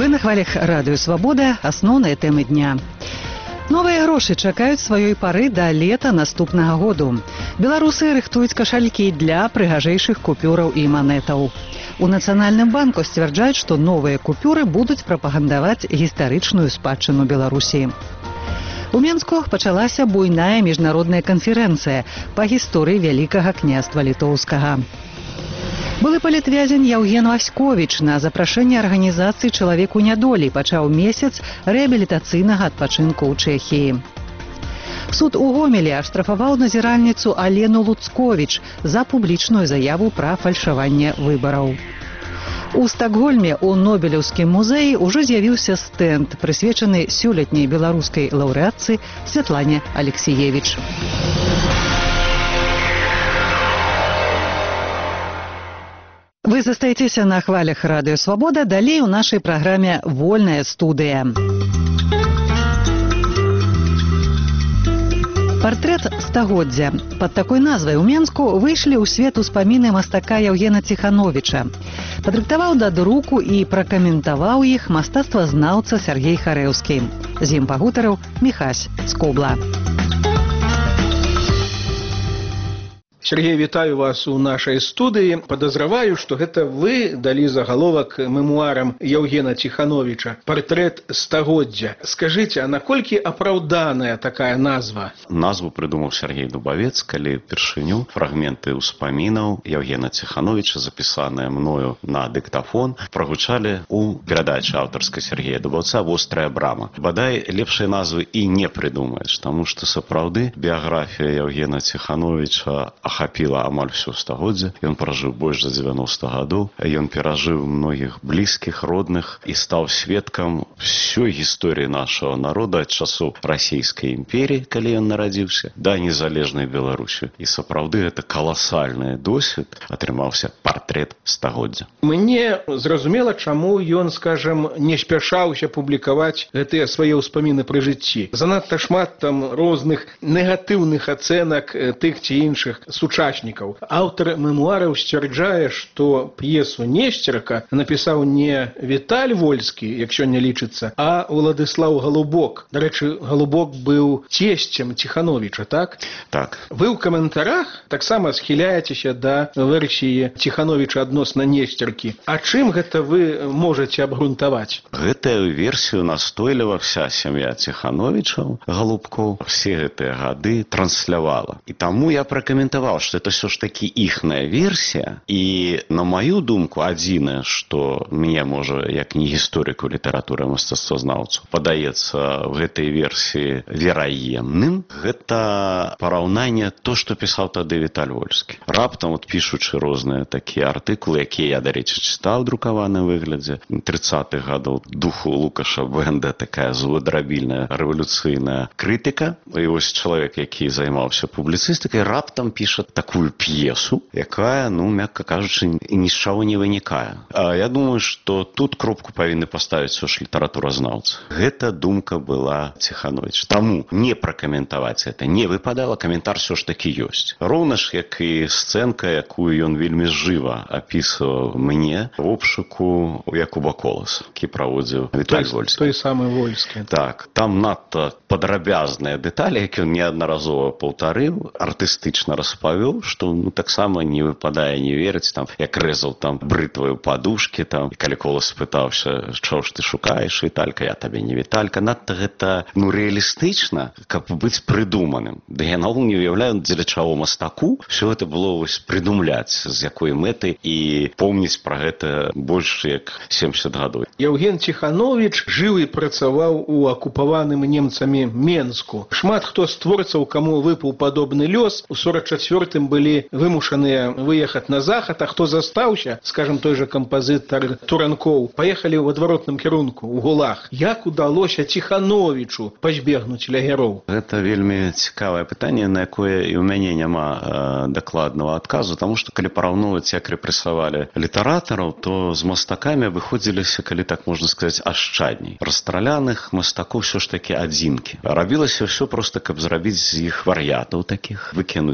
Вы на хвалях радыё «Свабода», асноўныя тэмы дня. Новыя грошы чакаюць сваёй пары да лета наступнага году. Беларусы рыхтуюць кашалькі для прыгажэйшых купюраў і манетаў. У Нацыянальным банку сцвярджаюць, што новыя купюры будуць прапагандаваць гістарычную спадчыну Беларусі. У Менску пачалася буйная міжнародная канферэнцыя па гісторыі Вялікага княства Літоўскага. Былы палітвязень Яўген Васьковіч на запрашэнне арганізацыі «Чалавек у нядолі» пачаў месяц рэабілітацыйнага адпачынку ў Чэхіі. Суд у Гомелі аштрафаваў назіральніцу Алену Луцковіч за публічную заяву пра фальшаванне выбараў. У Стакгольме у Нобелеўскім музеі ўжо з'явіўся стэнд, прысвечаны сёлетняй беларускай лаўрэатцы Святлане Алексіевіч. Вы застаецеся на хвалях радыё «Свабода», далей у нашай праграме «Вольная студыя». Партрэт стагоддзя. Пад такой назвай у Менску выйшлі ў свет успаміны мастака Яўгена Ціхановіча. Падрыхтаваў да друку і пракаментаваў іх мастацтвазнаўца Сяргей Харэўскі. З ім пагутарыў Міхась Скобла. Сергей, вітаю вас у нашай студыі. Падазраваю, што гэта вы далі загаловак мемуарам Яўгена Ціхановіча «Партрэт стагоддзя». Скажыце, а наколькі апраўданая такая назва? Назву прыдумаў Сергей Дубавец, калі першыню фрагменты ўспамінаў Яўгена Ціхановіча, запісаныя мною на дыктафон, прагучалі ў перадачы аўтарскай Сергея Дубаўца «Вострая брама». Бадай, лепшай назвы і не прыдумаеш, таму што сапраўды біяграфія Яўгена Ціхановіча ахапіла амаль всё стагоддзе. Ён пражыў больш за 90 гадоў. Ён перажыў многіх блізкіх, родных і стаў сведкам ўсёй гісторыі нашага народа ад часоў расійскай імперіі, калі ён нарадзіўся, да незалежнай Беларусі. І сапраўды гэта каласальны досвед атрымаўся партрэт стагоддзя. Мне зразумела, чаму ён, скажам, не спяшаўся публікаваць гэтыя свае ўспаміны пры жыцці. Занадта шмат там розных негатыўных ацэнак тых ці іншых сучаснікаў. Аўтар мемуараў сцвярджае, што п'есу Несцерка напісаў не Віталь Вольскі, як сёння лічыцца, а Уладыслаў Галубок. Дарэчы, Галубок быў цесцем Ціхановіча, так? Так. Вы ў каментарах таксама схіляецеся да версіі Ціхановіча адносна Несцеркі. А чым гэта вы можаце абгрунтаваць? Гэтую версію настойліва вся сям'я Ціхановічаў, Галубкоў, все гэтыя гады транслявала. І таму я пракаментаваў, што это ўсё ж такі іхная версія, і на маю думку адзінае, што мне можа як не гісторыку літаратуры мастацтвазнаўцу падаецца в гэтай версіі вераемным, гэта параўнанне то, што пісаў тады Віталь Вольскі. Раптам, пішучы розныя такія артыкулы, якія я, дарэчы, чытаў у друкаваным выглядзе 30-х гадоў, духу Лукаша Бенда, такая злодрабільная рэвалюцыйная крытыка. І вось чалавек, які займаўся публіцыстыкай, раптам піша такую п'есу, якая, мякка кажучы, ні з чаго не вынікае. Я думаю, што тут кропку павінны паставіць ўсё ж літаратуразнаўцы. Гэта думка была Ціхановіча. Таму не пракаментаваць гэта не выпадала, каментар ўсё ж такі ёсць. Роўна ж, як і сцэнка, якую ён вельмі жыва апісваў мне в обшуку у Якуба Коласа, які праводзіў Віталь Вольскі. Той самы Вольскі. Так, там надта падрабязныя дэталі, які ён неаднаразова паўтарыў, артыстычна распавёў, што таксама не выпадае не верыць, там, як рэзаў там брытваю падушкі, там, і калі Колас спытаўся, чаго ж ты шукаеш, Віталька, я табе не Віталька, надта гэта, рэалістычна, каб быць прыдуманым. Да я наогул не уяўляю, дзеля чаго мастаку ўсё гэта было прыдумляць, з якой мэтай, і помніць пра гэта больш як 70 гадоў. Яўген Ціхановіч жыў і працаваў у акупаваным немцамі Менску. Шмат хто з творцаў, каму выпаў падобны лёс, у 44-м былі вымушаныя выехаць на захад, а хто застаўся, скажем, той жа кампазітар Туранкоў, паехалі ў адваротным кірунку, у Гулаг. Як удалося Ціхановічу пазбегнуць лагероў? Гэта вельмі цікавае пытанне, на якое і ў мяне няма дакладнага адказу, таму што калі параўноўваць, як рэпрэсавалі літаратараў, то з мастакамі выходзіліся, калі так можна сказаць, ашчадней. Расстраляных мастакоў ўсё ж такі адзінкі. Рабілася ўсё проста, каб зрабіць з іх вар'ятаў такіх, выкінуць іх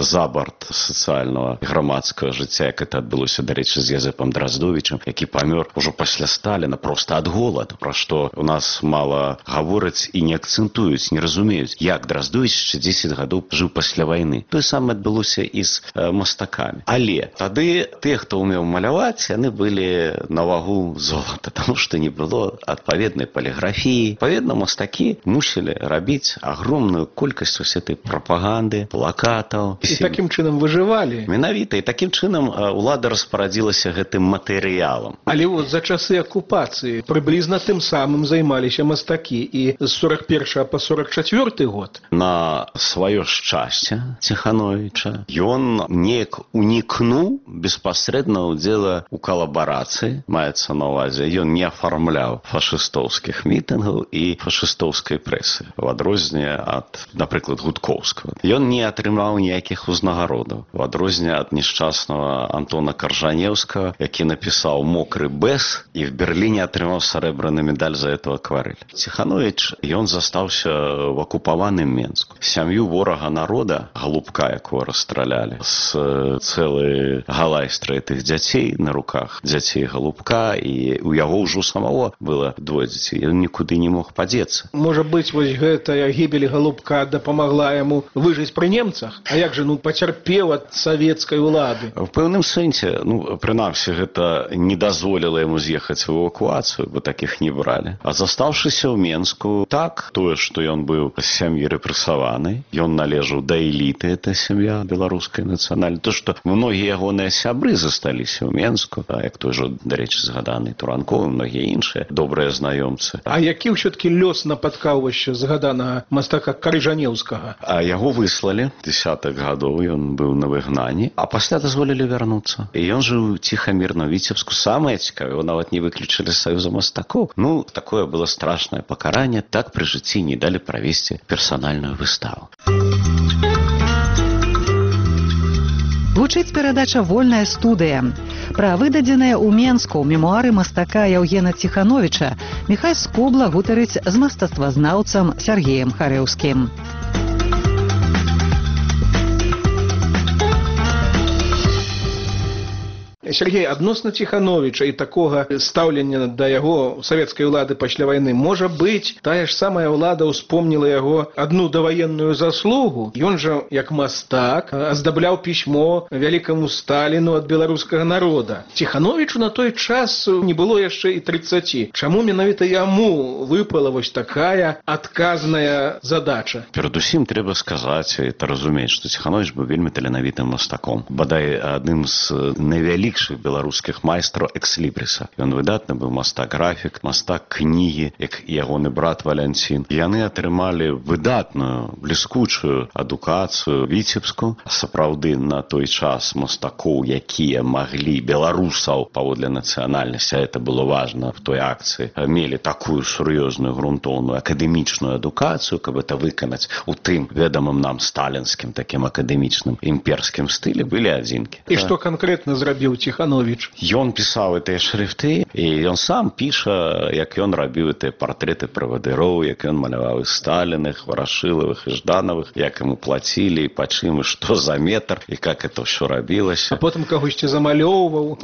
за борт сацыяльнага і грамадскага жыцця, як это адбылося, дарэчы, з Язэпам Драздовічам, які памёр ужо пасля Сталіна проста ад голаду, пра што у нас мала гавораць і не акцэнтуюць, не разумеюць, як Драздовіч яшчэ 10 гадоў жыў пасля вайны. Тое самае адбылося і з мастакамі. Але тады тыя, хто ўмеў маляваць, яны былі на вагу золата, таму што не было адпаведнай паліграфіі. Адпаведна, мастакі мусілі рабіць агромную колькасць вось этой прапаганды, плакатаў. І такім чынам выжывалі. Менавіта, і такім чынам улада распарадзілася гэтым матэрыялам. Але вот за часы акупацыі прыблізна тым самым займаліся мастакі і з 41 по 44 год. На сваё шчасце Ціхановіча ён неяк унікнуў беспасрэдна ўдзела ў калабарацыі, маецца на ўвазе. Ён не афармляў фашыстоўскіх мітынгаў і фашыстоўскай прэсы, в адрозненне ад, напрыклад, Гудкоўскага. Ён не атрымаў ніякіх узнагародаў, в адрозненне ад нешчаснага Антона Каржанеўскага, які напісаў «Мокры бэс» і в Берліне атрымаў сарэбраны медаль за эту акварэль. Ціхановіч, ён застаўся в акупаваным Менску. Сям'ю ворага народа, Галубка, якого расстралялі, з цэлай галайстрай тых дзяцей на руках, дзяцей Галубка, і у яго ўжо самого было 2 дзяцей. Ён нікуды не мог падзецца. Можа быць, вось гэтая гібель Галубка дапамагла яму выжыць пры немцах? А як жа, пацярпеў ад савецкай улады? В пэўным сэнсе, прынамсі, гэта не дазволіла яму з'ехаць в эвакуацыю, бо такіх не бралі. А застаўшыся ў Менску, так, тое, што ён быў з сям'і рэпрэсаванай, ён належаў да эліты, это сям'я беларускай нацыянальнай, то, што многія ягоныя сябры засталіся ў Менску, як той жа, дарэчы, згаданы Туранков, многія іншыя добрыя знаёмцы. А які ўсё-ткі лёс напаткаў яшчэ згаданага мастака Каржанеўскага? А яго выслалі, 10-х гадоў ён быў на выгнанні, а пасля дазволілі вярнуцца. І ён жыў ціха, мірна ў Віцебску. Самае цікавае, его нават не выключылі з Саюза мастакоў. Такое было страшнае пакаранне, так пры жыцці не далі правесці персанальную выставу. Гучыць перадача «Вольная студыя». Пра выдадзеныя ў Менску мемуары мастака Яўгена Ціхановіча Міхай Скобла гутарыць з мастацтвазнаўцам Сяргеем Харэўскім. Сергей, адносна Ціхановіча і такога стаўлення да яго савецкай улады пасля вайны, можа быць, тая ж самая ўлада ўспомніла яго адну даваенную заслугу. Ён жа, як мастак, аздабляў пісьмо вялікаму Сталіну ад беларускага народа. Ціхановічу на той час не было яшчэ і 30. Чаму менавіта яму выпала вось такая адказная задача? Перадусім трэба сказаць, это разумець, што Ціхановіч быў вельмі таленавітым мастаком. Бадай адным з найвялікшых беларускіх майстраў экслібрыса. Ён выдатны быў мастак-графік, мастак кнігі, як ягоны брат Валянцін. Яны атрымалі выдатную, бліскучую адукацыю Віцебску. Сапраўды, на той час мастакоў, якія маглі беларусаў паводле нацыянальнасці, а это было важна в той акцыі, мелі такую сур'ёзную, грунтоўную акадэмічную адукацыю, каб это выканаць у тым ведамым нам сталінскім, такім акадэмічным імперскім стылі, былі адзінкі. І што канкрэтна зрабіў Ціхановіч? Ён пісаў гэтыя шрифты, і ён сам піша, як ён рабіў гэтыя партрэты правадыроў, як ён маляваў і Сталіных, Варашылавых і Жданавых, як яму плацілі, і па чым, і што за метр, і як это ўсё рабілася. А потым кагосьці замалёўваў.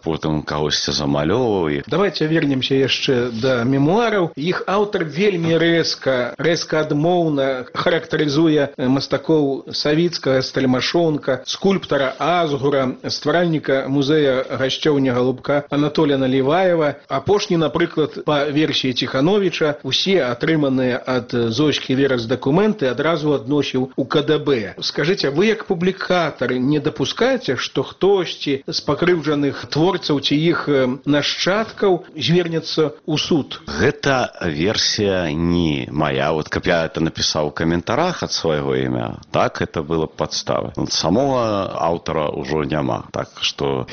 Давайте вернемся яшчэ да мемуараў. Іх аўтар вельмі рэзка адмоўна характарызуе мастакоў Савіцкага, Стальмашонка, скульптара Азгура, стваральніка музея гасцёўня Галубка Анатолія Наліваева. Апошні, напрыклад, па версіі Ціхановіча, усе атрыманыя ад Зоські Верас дакументы адразу адносіў у КДБ. Скажыце, вы як публікатар не дапускаеце, што хтосьці з пакрыўджаных творцаў ці іх нашчадкаў звернецца ў суд? Гэта версія не моя. Вот каб я это напісаў у каментарах ад свайго імя, так, это было падставай. Самого аўтара ўжо няма. Так што хіба што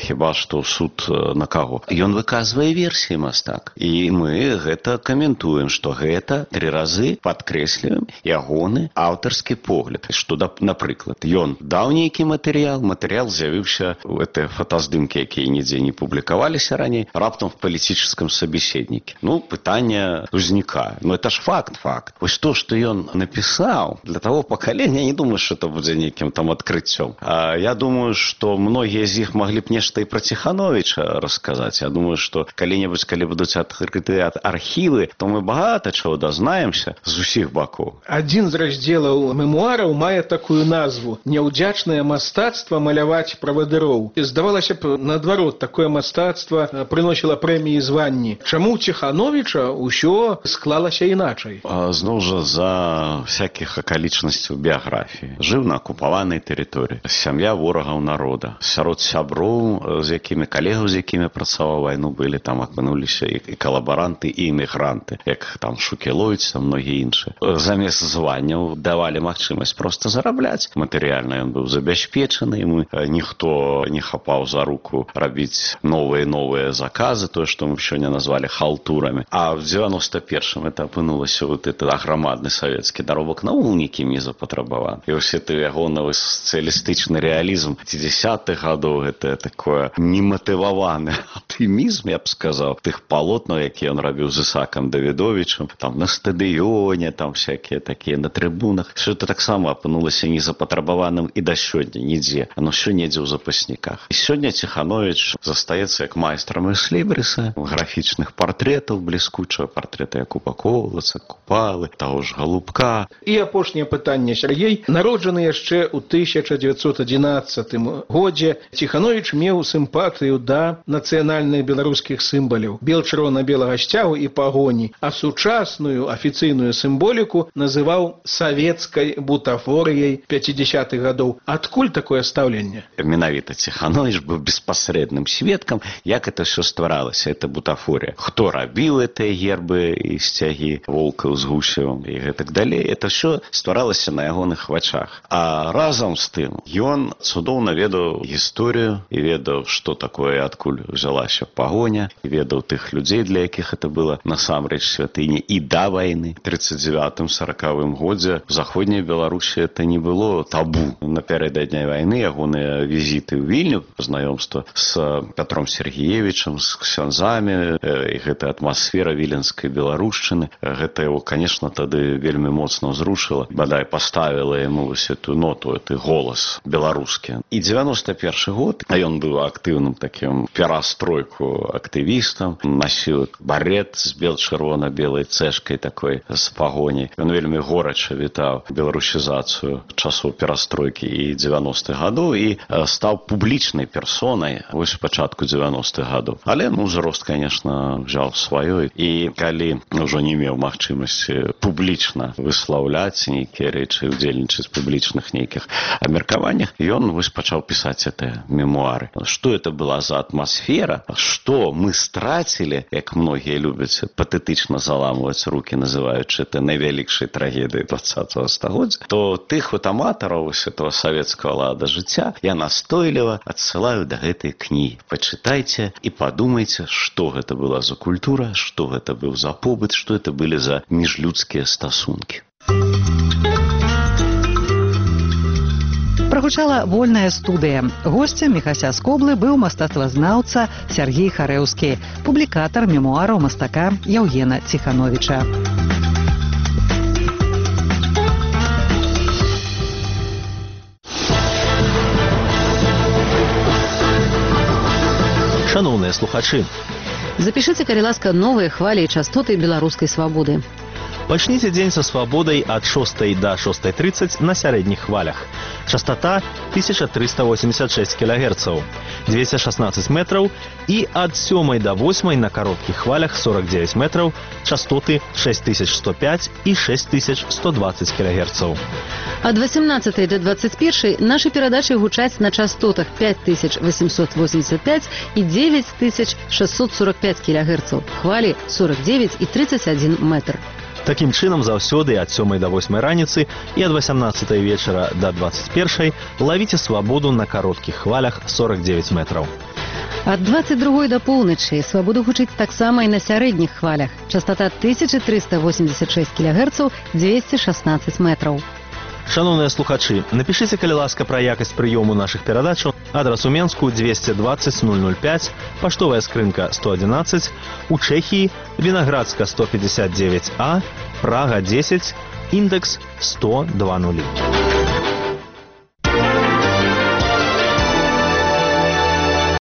што суд на каго. Ён выказвае версіі, мастак. І мы гэта каментуем, што гэта 3 разы падкрэсліваем ягоны аўтарскі погляд. Што, напрыклад, ён даў нейкі матэрыял з'явіўся у гэтыя фотаздымкі, якія нідзе не публікаваліся раней, раптам в палітычным сабеседніке. Пытанне узнікае. Это ж факт. Вось то, што ён напісаў, для того пакалення, я не думаю, што это будзе нейкім там адкрыццём. Я думаю, што многія з іх маглі б нешта і пра Ціхановіча расказаць. Я думаю, што калі-небудзь, калі будуць адкрытыя архівы, то мы багата чаго дазнаемся з усіх бакоў. Адзін з раздзелаў мемуараў мае такую назву «Няўдзячнае мастацтва маляваць правадыроў». Здавалася б, наадварот, такое мастацтва прыносіла прэміі і званні. Чаму у Ціхановіча ўсё склалася іначай? Зноў жа за всякіх акалічнасцяў біяграфіі. Жыў на акупаванай тэрыторыі. Сям'я ворагаў народа. Сярод сяброў, з якімі, калегаў, з якімі працаваў вайну, былі там апынуліся і калабаранты, і імігранты, як там Шукеловіч, там многія іншыя. Замест званняў давалі магчымасць проста зарабляць. Матэрыяльна ён быў забяспечаны, мы ніхто не хапаў за руку рабіць новыя заказы, тое, што мы сёння назвалі халтурамі. А в 91-м это апынулася вот этот аграмадны савецкі даробак наогул нікім не запатрабаваны. І ўсе ты ягоны сацыялістычны рэалізм 50-х гадоў, гэта такое нематываваны аптымізм, я б сказаў, тых палотнаў, якія ён рабіў з Ісакам Давідовічам, там на стадыёне, там всякія такія на трыбунах. Все это таксама апынулася незапатрабаваным і да сёння нідзе. Оно все недзе ў запасніках. І сёння Ціхановіч застаецца як майстрам экслібрыса, графічных партрэтаў, бліскучага партрэта Якуба Коласа, Купалы, таго ж Галубка. І апошняе пытанне, Сергей. Народжаны яшчэ ў 1911 годзе, Ціхановіч меў сімпатыю да нацыянальных беларускіх сімваляў, бел-чырвона-белага сцягу і пагоні, а сучасную афіцыйную сімволіку называў савецкай бутафорыяй 50-х гадоў. Адкуль такое стаўленне? Менавіта Ціхановіч быў беспасрэдным сведкам, як это все стваралася, это бутафорія. Хто рабіў гэтыя гербы і сцягі волкаў з гусевым і гэтак далей. Это все стваралася на ягоных вачах. А разам з тым, ён цудоўна ведаў гісторыю і ведаў, што такое, адкуль взялася пагоня, і ведаў тых людзей, для якіх это было насамрэч святыня і да вайны. В 39-40 годзе в заходняй Беларусі это не было табу. Напярэдадні вайны ягоныя візіты ў Вільню, знаёмства з Пятром Сергеевичам, з ксяндзамі, і гэтая атмасфера віленскай беларушчыны, гэта яго, конечно, тады вельмі моцна ўзрушыла, бадай паставіла яму вось эту ноту, эты голас беларускі. І 91 год, а ён быў актыўным такім перастройку актывістам, насіў барет з бел-чырвона-белай цэшкай такой з пагоняй. Ён вельмі горача вітаў беларусізацыю часоў перастройкі і 90-х гадоў і стаў публічнай персонай вось у пачатку 90-х гадоў. Але узрост, конечно, взял сваё, і калі ўжо не меў магчымасці публічна выслаўляць нейкія рэчы, удзельнічаць в публічных нейкіх абмеркаваннях, ён вось пачаў пісаць гэтыя мемуары. Што это была за атмасфера, што мы страцілі, як многія любяць патэтычна заламваць рукі, называючы это найвялікшай трагедыяй 20-го стагоддзя, то тых вот аматараў этого савецкага лада жыцця я настойліва адсылаю да гэтай кнігі. Пачытайце і падумайце, што гэта была за культура, што гэта быў за побыт, што это былі за міжлюдскія стасункі. Прагучала вольная студыя. Госцем Міхася Скоблы быў мастацтвазнаўца Сяргей Харэўскі, публікатар мемуараў мастака Яўгена Ціхановіча. Шановныя слухачы, запішыце, калі ласка, новыя хвалі і частоты беларускай свабоды. пачніце дзень са свабодай ад 6 да 6:30 на сярэдніх хвалях. Частота 1386 кГц, 216 метраў, і ад 7 до 8 на кароткіх хвалях 49 метраў, частоты 6105 і 6120 кГц. Ад 18 до 21 нашы перадачы гучаць на частотах 5885 і 9645 кГц, хвалі 49 і 31 метр. Такім чынам, заўсёды ад 7 до 8 раніцы і ад 18 вечара до 21 лавіце свабоду на кароткіх хвалях 49 метраў. Ад 22 да поўначы свабода гучыць таксама і на сярэдніх хвалях. Частота 1386 кГц, 216 метраў. Шановныя слухачы, напішыце, калі ласка, пра якасць прыёму нашых перадачаў. Адрас у Менску 220 005, паштовая скрынка 111, у Чэхіі Вінаградска 159А, Прага 10, індекс 10020.